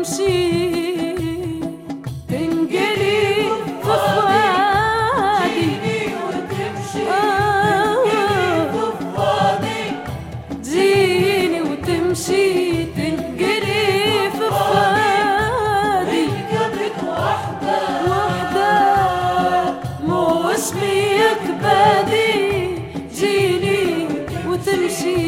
وتمشي تنقلي في فؤادي تجيني وتمشي تنقلي في فؤادي وحدة مو اسميك بادي جيني وتمشي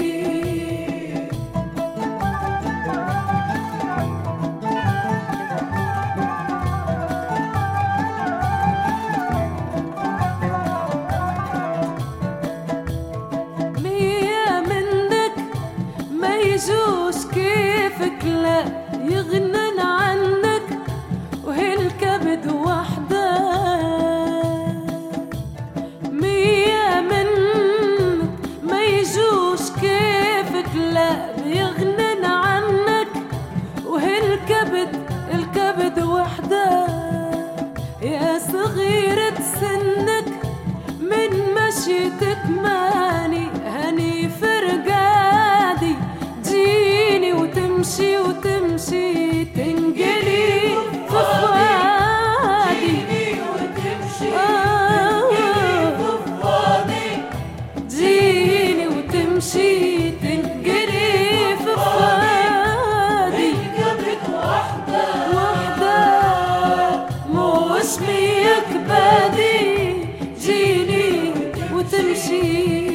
يجوز كيفك لا يغنن عنك وهي الكبد وحدة مية منك ما يجوز كيفك لا يغنن عنك وهي الكبد وحدة يا صغيرة سنك من مشيتك ماني هني فرقادي تجيني وتمشي تنقلي في فؤادي تجيني وتمشي تنقلي في فؤادي وحدة مو اسميك بادي جيني وتمشي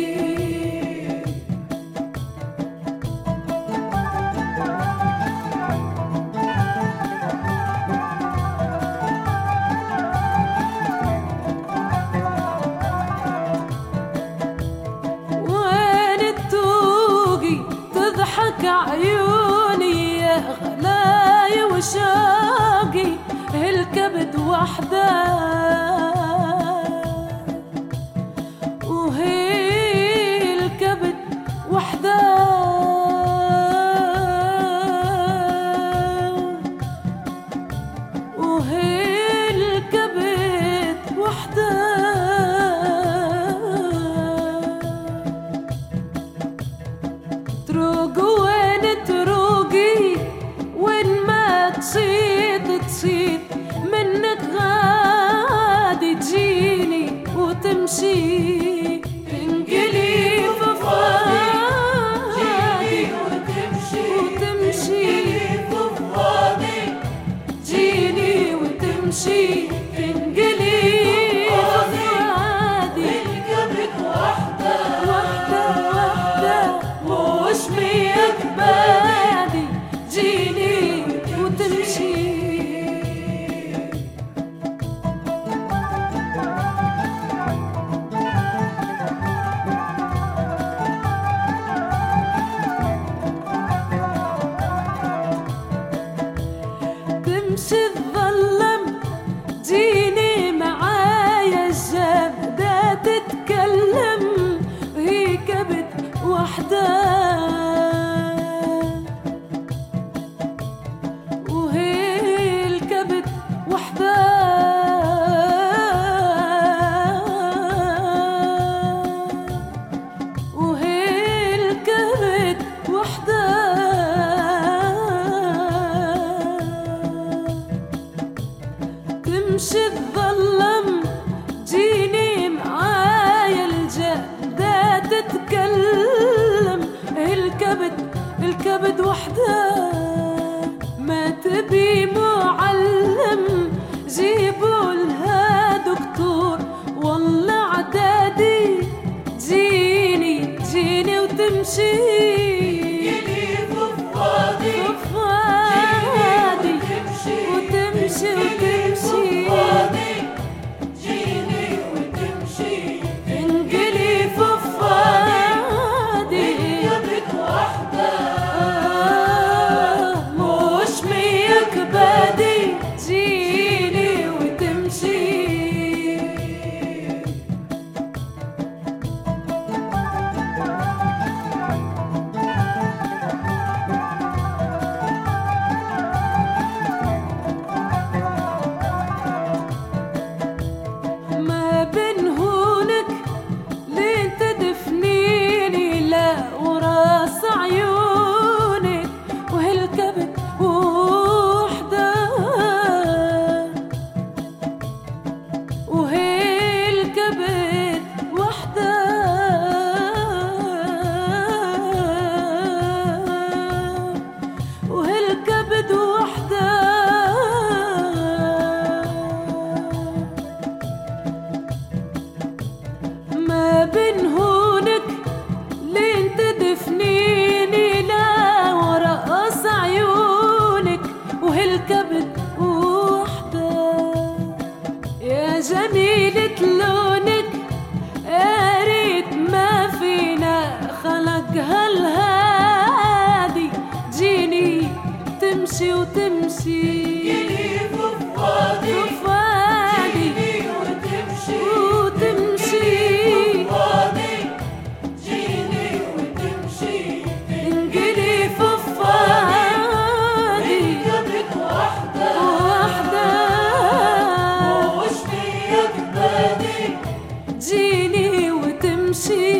عيوني يا غلاي وشاقي الكبد وحدة وهي الكبد وحدة وهي الكبد وحدة تصيد منك غادي تجيني وتمشي تنقلي في فؤادي وتمشي تجيني وتمشي تنقلي في فؤادي وحدة مو اسميك بادي جيني وتمشي تمشي تظلم جيني معايا الجامدة تتكلم وهي كبد وحدة وهي الكبد وحدة وهي الكبد وحدة الكبد وحدة. يا جميلة لونك يا ريت ما فينا خلق هالهادي، جيني تمشي وتمشي فؤادي جيني وتمشي فؤادي جيني وتمشي انقلي فؤادي كبد وحدة وش بيك بادي جيني وتمشي